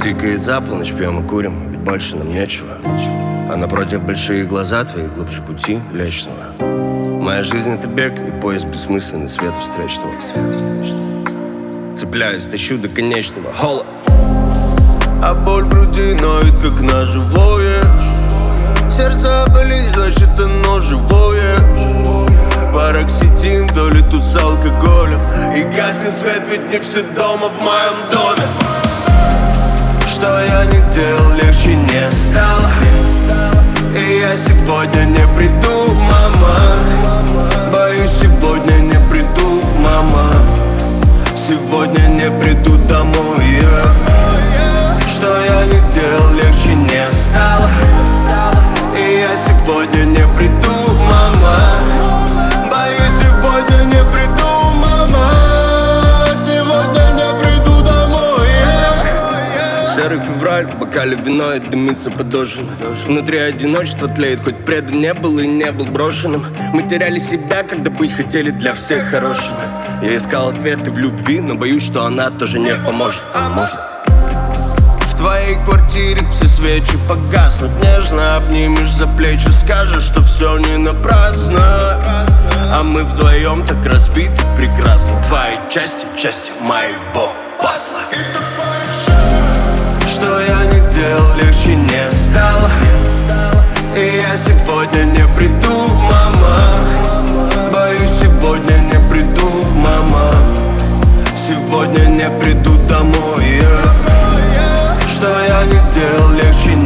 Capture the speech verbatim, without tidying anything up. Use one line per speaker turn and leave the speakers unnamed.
Тикает за полночь, пьем и курим, ведь больше нам нечего. А напротив большие глаза твои, глубже пути Млечного. Моя жизнь — это бег и поиск бессмысленный света встречного. Цепляюсь, тащу до конечного. Холод. А боль в груди ноет, как на живое. Сердце болит, значит оно живое. Пароксетин вдоль тут с алкоголем. И гаснет свет, ведь не все дома в моем доме. Что я не делал, легче не стало. И я сегодня не приду, мама. Боюсь, сегодня не приду, мама. Сегодня не приду домой, yeah. Что я не делал, легче не стало. И я сегодня не приду, мама. Боюсь, сегодня не приду, мама. Сегодня не приду домой, yeah. Серый февраль, в бокале вино и дымится подошина. Внутри одиночество тлеет, хоть предан не был и не был брошенным. Мы теряли себя, когда быть хотели для всех хорошим. Я искал ответы в любви, но боюсь, что она тоже не поможет. А может. В твоей квартире все свечи погаснут. Нежно обнимешь за плечи, скажешь, что все не напрасно. А мы вдвоем так разбиты прекрасно. Твои части, части моего пазла. Что я не делал, легче не стало. И я сегодня не приду, мама. Боюсь, сегодня не приду, мама. Сегодня не приду домой, yeah. Что я не делал, легче